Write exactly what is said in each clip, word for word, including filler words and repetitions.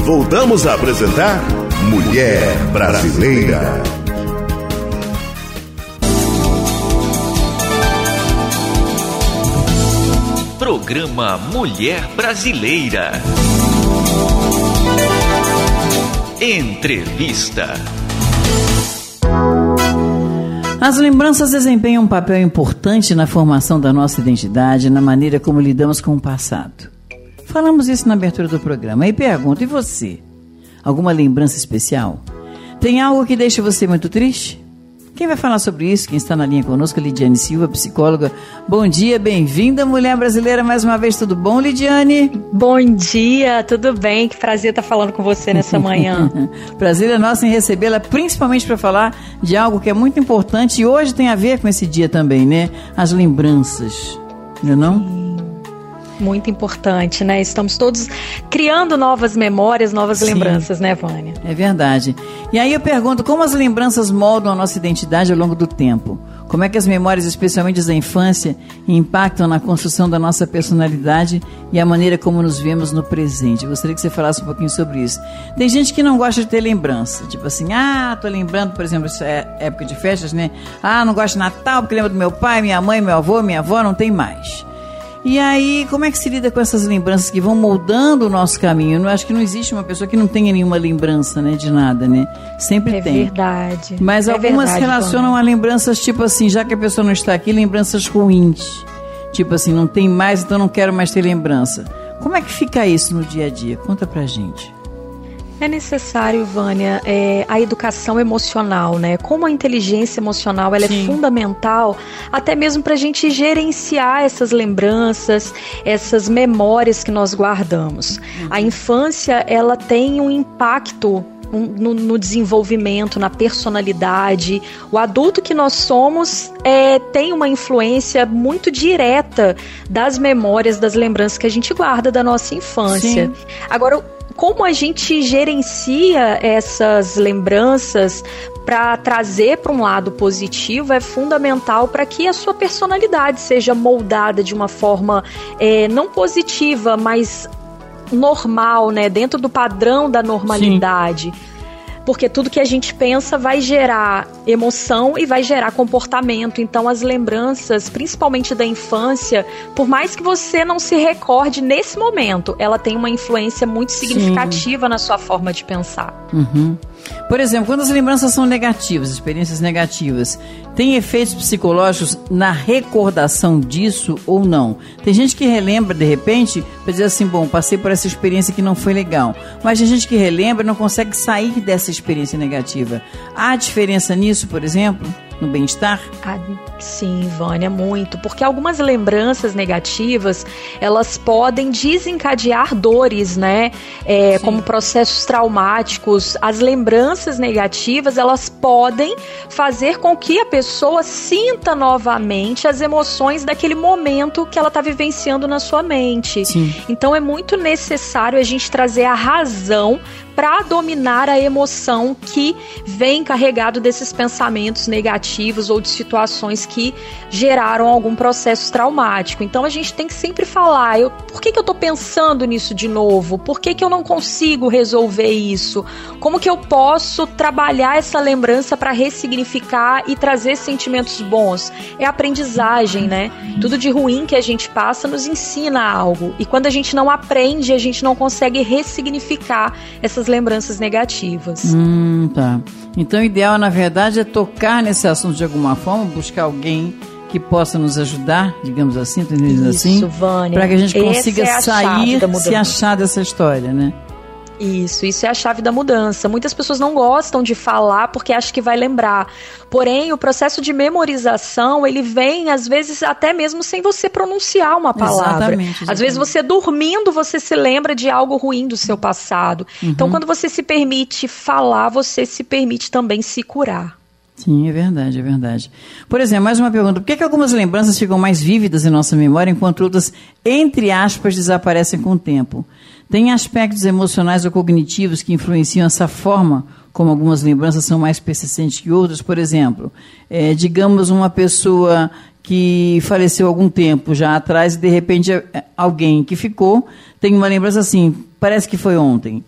voltamos a apresentar Mulher Brasileira. Programa Mulher Brasileira. Entrevista. As lembranças desempenham um papel importante na formação da nossa identidade, na maneira como lidamos com o passado. Falamos isso na abertura do programa. E pergunto, e você? Alguma lembrança especial? Tem algo que deixa você muito triste? Quem vai falar sobre isso? Quem está na linha conosco, Lidiane Silva, psicóloga. Bom dia, bem-vinda, Mulher Brasileira, mais uma vez, tudo bom, Lidiane? Bom dia, tudo bem? Que prazer estar falando com você nessa manhã. Prazer é nosso em recebê-la, principalmente para falar de algo que é muito importante e hoje tem a ver com esse dia também, né? As lembranças, não é não? Sim. Muito importante, né? Estamos todos criando novas memórias, novas Sim. lembranças, né, Vânia? É verdade. E aí eu pergunto, como as lembranças moldam a nossa identidade ao longo do tempo? Como é que as memórias, especialmente as da infância, impactam na construção da nossa personalidade e a maneira como nos vemos no presente? Eu gostaria que você falasse um pouquinho sobre isso. Tem gente que não gosta de ter lembrança. Tipo assim, ah, tô lembrando, por exemplo, isso é época de festas, né? Ah, não gosto de Natal porque lembro do meu pai, minha mãe, meu avô, minha avó, não tem mais. E aí, como é que se lida com essas lembranças que vão moldando o nosso caminho? Eu acho que não existe uma pessoa que não tenha nenhuma lembrança, né, de nada, né? Sempre é tem. É verdade. Mas é algumas verdade, relacionam Vânia. a lembranças, tipo assim, já que a pessoa não está aqui, lembranças ruins. Tipo assim, não tem mais, então não quero mais ter lembrança. Como é que fica isso no dia a dia? Conta pra gente. É necessário, Vânia, é, a educação emocional, né? Como a inteligência emocional ela é fundamental, até mesmo para a gente gerenciar essas lembranças, essas memórias que nós guardamos. Uhum. A infância, ela tem um impacto No, no desenvolvimento, na personalidade. O adulto que nós somos é, tem uma influência muito direta das memórias, das lembranças que a gente guarda da nossa infância. Sim. Agora, como a gente gerencia essas lembranças para trazer para um lado positivo é fundamental para que a sua personalidade seja moldada de uma forma é, não positiva, mas normal, né? Dentro do padrão da normalidade. Sim. Porque tudo que a gente pensa vai gerar emoção e vai gerar comportamento. Então as lembranças, principalmente da infância, por mais que você não se recorde nesse momento, ela tem uma influência muito significativa Sim. na sua forma de pensar. Uhum. Por exemplo, quando as lembranças são negativas, experiências negativas, tem efeitos psicológicos na recordação disso ou não? Tem gente que relembra de repente para dizer assim, bom, passei por essa experiência que não foi legal, mas tem gente que relembra e não consegue sair dessa experiência negativa. Há diferença nisso, por exemplo, no bem-estar? Ah, sim, Vânia, muito, porque algumas lembranças negativas, elas podem desencadear dores, né, é, como processos traumáticos. As lembranças negativas, elas podem fazer com que a pessoa sinta novamente as emoções daquele momento que ela está vivenciando na sua mente. Sim. Então é muito necessário a gente trazer a razão para dominar a emoção que vem carregado desses pensamentos negativos ou de situações que geraram algum processo traumático. Então a gente tem que sempre falar, eu, por que, que eu estou pensando nisso de novo? Por que, que eu não consigo resolver isso? Como que eu posso trabalhar essa lembrança para ressignificar e trazer sentimentos bons? É aprendizagem, né? Tudo de ruim que a gente passa nos ensina algo. E quando a gente não aprende, a gente não consegue ressignificar essas lembranças negativas. Hum, tá. Então o ideal, na verdade, é tocar nesse assunto de alguma forma, buscar alguém que possa nos ajudar, digamos assim, tô entendendo assim? Isso, Vânia. Para que a gente consiga é a sair, se achar dessa história, né? Isso, isso é a chave da mudança. Muitas pessoas não gostam de falar porque acham que vai lembrar. Porém, o processo de memorização, ele vem, às vezes, até mesmo sem você pronunciar uma palavra. Exatamente, exatamente. Às vezes, você dormindo, você se lembra de algo ruim do seu passado. Uhum. Então, quando você se permite falar, você se permite também se curar. Sim, é verdade, é verdade. Por exemplo, mais uma pergunta. Por que, que algumas lembranças ficam mais vívidas em nossa memória, enquanto outras, entre aspas, desaparecem com o tempo? Tem aspectos emocionais ou cognitivos que influenciam essa forma, como algumas lembranças são mais persistentes que outras? Por exemplo, é, digamos uma pessoa que faleceu há algum tempo já atrás e de repente alguém que ficou tem uma lembrança assim, parece que foi ontem.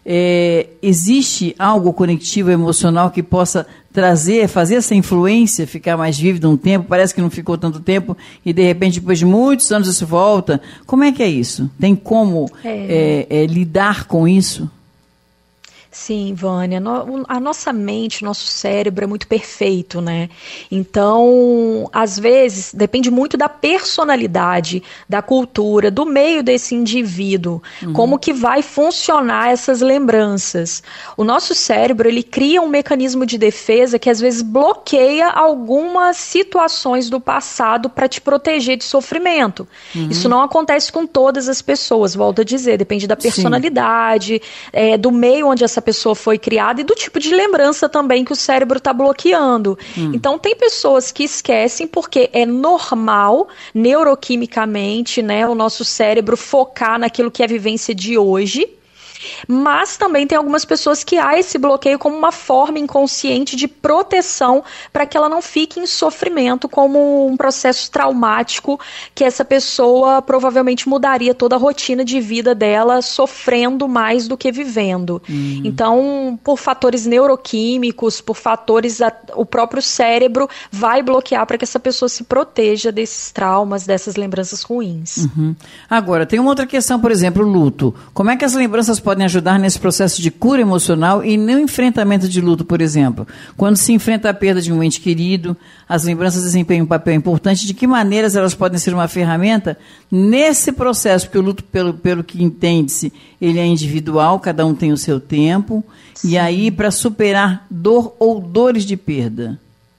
É, existe algo conectivo emocional que possa trazer, fazer essa influência ficar mais vívida um tempo? Parece que não ficou tanto tempo e de repente depois de muitos anos isso volta. Como é que é isso? Tem como é. É, é, lidar com isso? Sim, Vânia, no, a nossa mente, o nosso cérebro é muito perfeito, né? Então, às vezes, depende muito da personalidade, da cultura, do meio desse indivíduo, uhum. como que vai funcionar essas lembranças. O nosso cérebro, ele cria um mecanismo de defesa que às vezes bloqueia algumas situações do passado para te proteger de sofrimento. Uhum. Isso não acontece com todas as pessoas, volto a dizer, depende da personalidade, é, do meio onde essa pessoa foi criada e do tipo de lembrança também que o cérebro está bloqueando. Hum. Então, tem pessoas que esquecem porque é normal, neuroquimicamente, né, o nosso cérebro focar naquilo que é a vivência de hoje. Mas também tem algumas pessoas que há esse bloqueio como uma forma inconsciente de proteção para que ela não fique em sofrimento, como um processo traumático que essa pessoa provavelmente mudaria toda a rotina de vida dela sofrendo mais do que vivendo. Uhum. Então, por fatores neuroquímicos, por fatores, a, o próprio cérebro vai bloquear para que essa pessoa se proteja desses traumas, dessas lembranças ruins. Uhum. Agora, tem uma outra questão, por exemplo, o luto. Como é que as lembranças podem podem ajudar nesse processo de cura emocional e no enfrentamento de luto, por exemplo? Quando se enfrenta a perda de um ente querido, as lembranças desempenham um papel importante. De que maneiras elas podem ser uma ferramenta nesse processo? Porque o luto, pelo, pelo que entende-se, ele é individual, cada um tem o seu tempo. Sim. E aí, para superar dor ou dores de perda?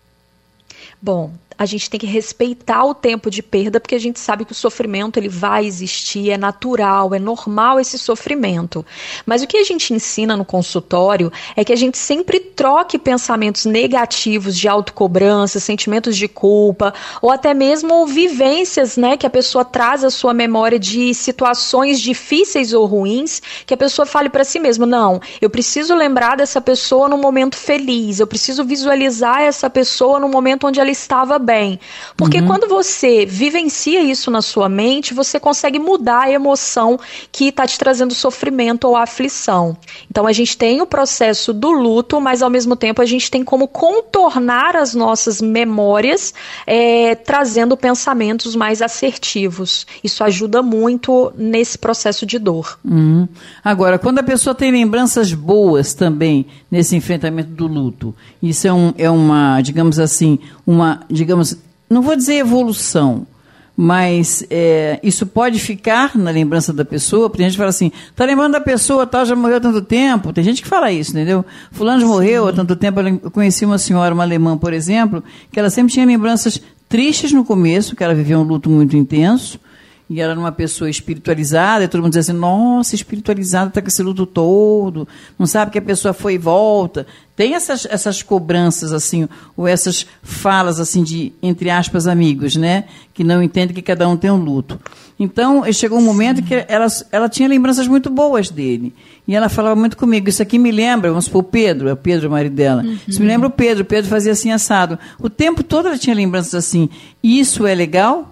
Bom, a gente tem que respeitar o tempo de perda, porque a gente sabe que o sofrimento ele vai existir, é natural, é normal esse sofrimento. Mas o que a gente ensina no consultório é que a gente sempre troque pensamentos negativos de autocobrança, sentimentos de culpa, ou até mesmo vivências, né, que a pessoa traz à sua memória de situações difíceis ou ruins, que a pessoa fale para si mesma, não, eu preciso lembrar dessa pessoa num momento feliz, eu preciso visualizar essa pessoa num momento onde ela estava bem. Porque uhum. quando você vivencia isso na sua mente, você consegue mudar a emoção que está te trazendo sofrimento ou aflição. Então a gente tem o processo do luto, mas ao mesmo tempo a gente tem como contornar as nossas memórias, é, trazendo pensamentos mais assertivos. Isso ajuda muito nesse processo de dor. Uhum. Agora, quando a pessoa tem lembranças boas também nesse enfrentamento do luto, isso é, um, é uma, digamos assim, uma, digamos, não vou dizer evolução, mas é, isso pode ficar na lembrança da pessoa, porque a gente fala assim, tá lembrando da pessoa, tal, já morreu há tanto tempo, tem gente que fala isso, entendeu? Fulano já morreu há tanto tempo. Eu conheci uma senhora, uma alemã, por exemplo, que ela sempre tinha lembranças tristes no começo, que ela vivia um luto muito intenso, e ela era uma pessoa espiritualizada, e todo mundo dizia assim, nossa, espiritualizada, está com esse luto todo, não sabe que a pessoa foi e volta. Tem essas, essas cobranças, assim, ou essas falas, assim, de, entre aspas, amigos, né? Que não entendem que cada um tem um luto. Então, chegou um momento Sim. que ela, ela tinha lembranças muito boas dele. E ela falava muito comigo, isso aqui me lembra, vamos supor, o Pedro, é o Pedro, o marido dela. Uhum. Isso me lembra o Pedro, o Pedro fazia assim, assado. O tempo todo ela tinha lembranças assim. Isso é legal?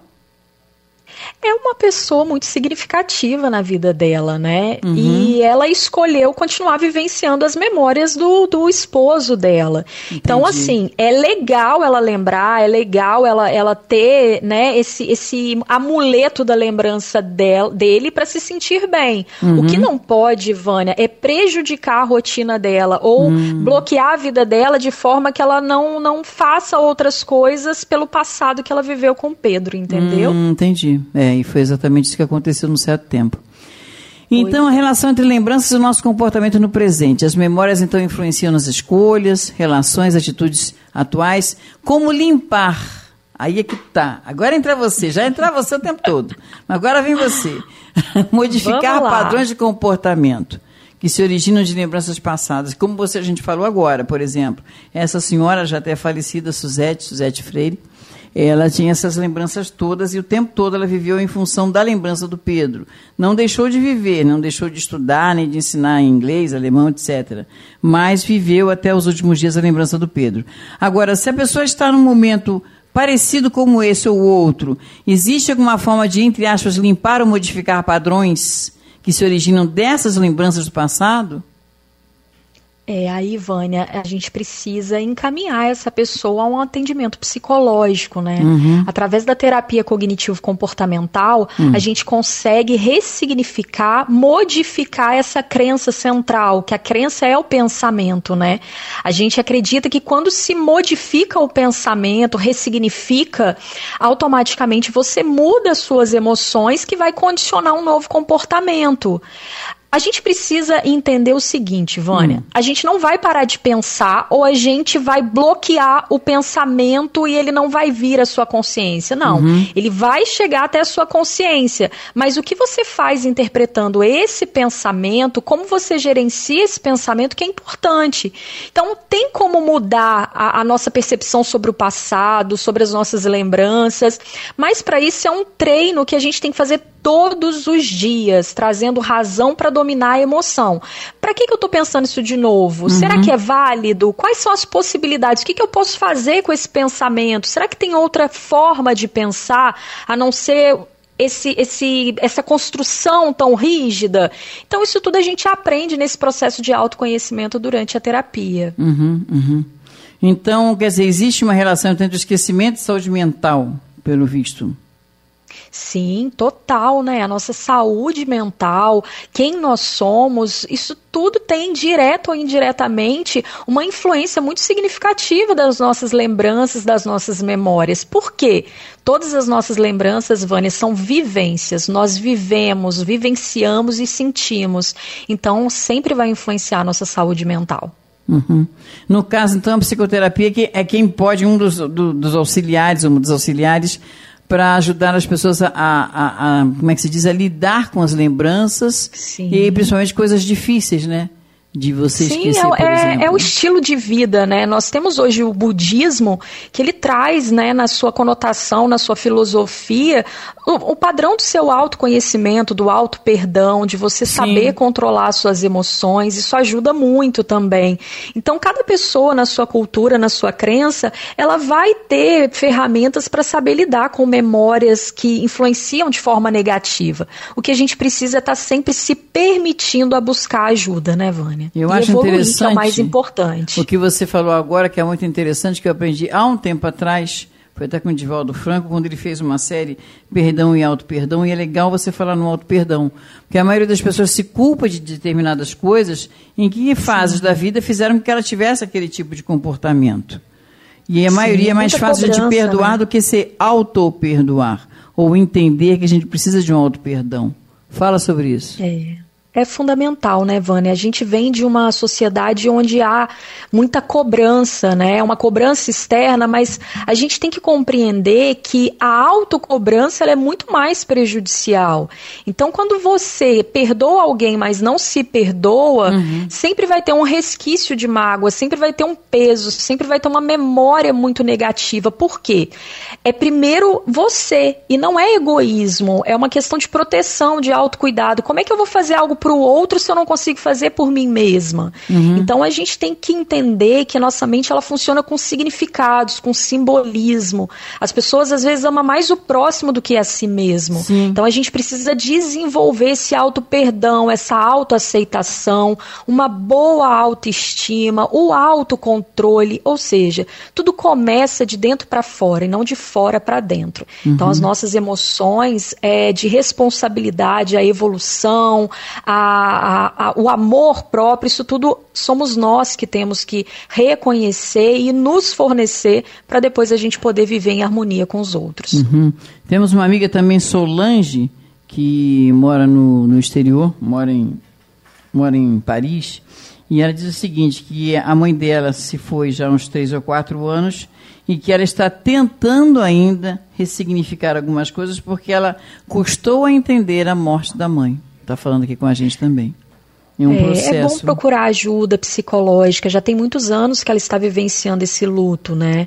É uma pessoa muito significativa na vida dela, né? Uhum. E ela escolheu continuar vivenciando as memórias do, do esposo dela. Entendi. Então, assim, é legal ela lembrar, é legal ela, ela ter, né, esse, esse amuleto da lembrança del, dele para se sentir bem. Uhum. O que não pode, Vânia, é prejudicar a rotina dela ou uhum. bloquear a vida dela de forma que ela não, não faça outras coisas pelo passado que ela viveu com Pedro, entendeu? Uhum, entendi. É, e foi exatamente isso que aconteceu num certo tempo. Então, a relação entre lembranças e o nosso comportamento no presente. As memórias, então, influenciam nas escolhas, relações, atitudes atuais. Como limpar? Aí é que tá. Agora entra você. Já entra você o tempo todo. Mas agora vem você. Modificar padrões de comportamento que se originam de lembranças passadas. Como você, a gente falou agora, por exemplo. Essa senhora, já até falecida, Suzete, Suzete Freire, ela tinha essas lembranças todas e o tempo todo ela viveu em função da lembrança do Pedro. Não deixou de viver, não deixou de estudar, nem de ensinar inglês, alemão, etcétera. Mas viveu até os últimos dias a lembrança do Pedro. Agora, se a pessoa está num momento parecido como esse ou outro, existe alguma forma de, entre aspas, limpar ou modificar padrões que se originam dessas lembranças do passado? É, aí, Vânia, a gente precisa encaminhar essa pessoa a um atendimento psicológico, né? Uhum. Através da terapia cognitivo-comportamental, uhum. a gente consegue ressignificar, modificar essa crença central, que a crença é o pensamento, né? A gente acredita que quando se modifica o pensamento, ressignifica, automaticamente você muda as suas emoções, que vai condicionar um novo comportamento. A gente precisa entender o seguinte, Vânia, hum. a gente não vai parar de pensar ou a gente vai bloquear o pensamento e ele não vai vir à sua consciência. Não, uhum. ele vai chegar até a sua consciência, mas o que você faz interpretando esse pensamento, como você gerencia esse pensamento, que é importante. Então, tem como mudar a, a nossa percepção sobre o passado, sobre as nossas lembranças, mas para isso é um treino que a gente tem que fazer todos os dias, trazendo razão para dominar a emoção. Para que, que eu estou pensando isso de novo? Uhum. Será que é válido? Quais são as possibilidades? O que, que eu posso fazer com esse pensamento? Será que tem outra forma de pensar, a não ser esse, esse, essa construção tão rígida? Então, isso tudo a gente aprende nesse processo de autoconhecimento durante a terapia. Uhum, uhum. Então, quer dizer, existe uma relação entre o esquecimento e saúde mental, pelo visto? Sim, total, né? A nossa saúde mental, quem nós somos, isso tudo tem, direto ou indiretamente, uma influência muito significativa das nossas lembranças, das nossas memórias. Por quê? Todas as nossas lembranças, Vânia, são vivências. Nós vivemos, vivenciamos e sentimos. Então, sempre vai influenciar a nossa saúde mental. Uhum. No caso, então, a psicoterapia é quem pode, um dos, do, dos auxiliares, um dos auxiliares, para ajudar as pessoas a, a, a, como é que se diz, a lidar com as lembranças. Sim. E principalmente coisas difíceis, né? De você Sim, esquecer, é, por é, exemplo. é o estilo de vida, né? Nós temos hoje o budismo, que ele traz, né, na sua conotação, na sua filosofia, o, o padrão do seu autoconhecimento, do auto-perdão, de você Sim. saber controlar suas emoções. Isso ajuda muito também. Então, cada pessoa na sua cultura, na sua crença, ela vai ter ferramentas para saber lidar com memórias que influenciam de forma negativa. O que a gente precisa é estar sempre se permitindo a buscar ajuda, né, Vânia? Eu e acho evoluir, interessante que é o mais importante. O que você falou agora, que é muito interessante, que eu aprendi há um tempo atrás, foi até com o Divaldo Franco, quando ele fez uma série Perdão e Auto-Perdão, e é legal você falar no auto-perdão, porque a maioria das pessoas se culpa de determinadas coisas em que fases Sim. da vida fizeram com que ela tivesse aquele tipo de comportamento. E a Sim, maioria é mais fácil de perdoar, né? do que se auto-perdoar, ou entender que a gente precisa de um auto-perdão. Fala sobre isso. É. É fundamental, né, Vânia? A gente vem de uma sociedade onde há muita cobrança, né? Uma cobrança externa, mas a gente tem que compreender que a autocobrança ela é muito mais prejudicial. Então, quando você perdoa alguém, mas não se perdoa, uhum. sempre vai ter um resquício de mágoa, sempre vai ter um peso, sempre vai ter uma memória muito negativa. Por quê? É primeiro você, e não é egoísmo, é uma questão de proteção, de autocuidado. Como é que eu vou fazer algo para o outro se eu não consigo fazer por mim mesma? Uhum. Então a gente tem que entender que a nossa mente ela funciona com significados, com simbolismo. As pessoas às vezes amam mais o próximo do que a si mesmo. Sim. Então a gente precisa desenvolver esse auto-perdão, essa autoaceitação, uma boa autoestima, o autocontrole, ou seja, tudo começa de dentro para fora e não de fora para dentro. Uhum. Então as nossas emoções é, de responsabilidade, a evolução, a A, a, o amor próprio, isso tudo somos nós que temos que reconhecer e nos fornecer para depois a gente poder viver em harmonia com os outros. Uhum. Temos uma amiga também, Solange, que mora no, no exterior, mora em, mora em Paris, e ela diz o seguinte, que a mãe dela se foi já há uns três ou quatro anos e que ela está tentando ainda ressignificar algumas coisas porque ela custou a entender a morte da mãe. Está falando aqui com a gente também. É, um processo... é bom procurar ajuda psicológica, já tem muitos anos que ela está vivenciando esse luto, né?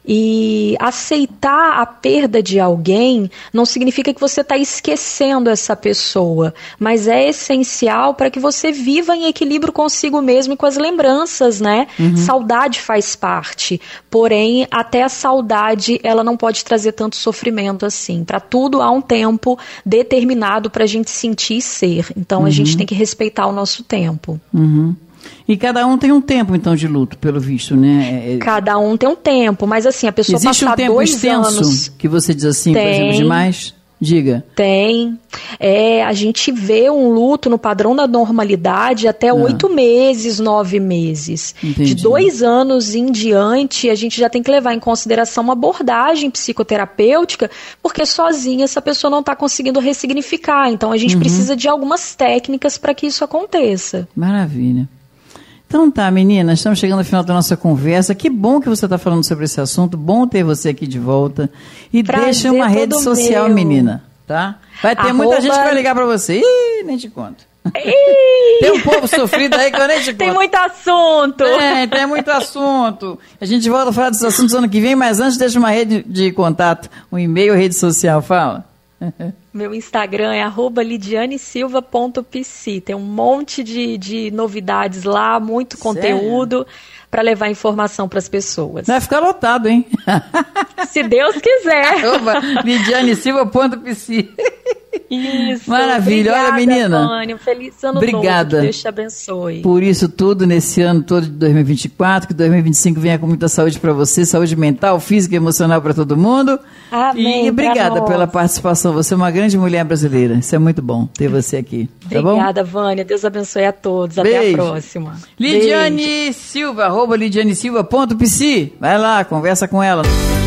E aceitar a perda de alguém não significa que você está esquecendo essa pessoa, mas é essencial para que você viva em equilíbrio consigo mesmo e com as lembranças, né? Uhum. Saudade faz parte, porém até a saudade ela não pode trazer tanto sofrimento assim. Para tudo há um tempo determinado para a gente sentir e ser, então uhum. a gente tem que respeitar o nosso tempo. Uhum. E cada um tem um tempo, então, de luto, pelo visto, né? Cada um tem um tempo, mas assim, a pessoa Existe passar um tempo dois extenso anos... que você diz assim, tem, por exemplo, demais? Diga. Tem. É, a gente vê um luto no padrão da normalidade até oito ah. meses, nove meses. Entendi. De dois anos em diante, a gente já tem que levar em consideração uma abordagem psicoterapêutica, porque sozinha essa pessoa não está conseguindo ressignificar. Então, a gente uhum. precisa de algumas técnicas para que isso aconteça. Maravilha. Então tá, meninas, estamos chegando ao final da nossa conversa. Que bom que você está falando sobre esse assunto, bom ter você aqui de volta. E Prazer deixa uma rede social, meu. menina, tá? Vai ter Arroba... muita gente que vai ligar para você. Ih, nem te conto. Tem um povo sofrido aí que eu nem te conto. Tem muito assunto. É, tem muito assunto. A gente volta a falar desses assuntos ano que vem, mas antes deixa uma rede de contato, um e-mail, rede social, fala. Meu Instagram é arroba lidiane silva ponto p c. Tem um monte de, de novidades lá, muito conteúdo para levar informação para as pessoas. Vai ficar lotado, hein? Se Deus quiser. arroba lidiane silva ponto p c. Isso. Maravilha. Obrigada, olha, menina. Vânia, um feliz ano Obrigada. novo. Que Deus te abençoe. Por isso tudo nesse ano todo de dois mil e vinte e quatro, que dois mil e vinte e cinco venha com muita saúde para você, saúde mental, física e emocional para todo mundo. Amém. E obrigada pela participação. Você é uma grande mulher brasileira. Isso é muito bom ter você aqui. Tá obrigada, bom? Vânia. Deus abençoe a todos. Beijo. Até a próxima. Lidiane Beijo. Silva, arroba lidiane silva ponto p c. Vai lá, conversa com ela.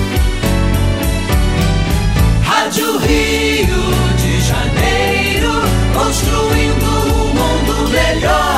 Rádio Rio de Janeiro, construindo um mundo melhor.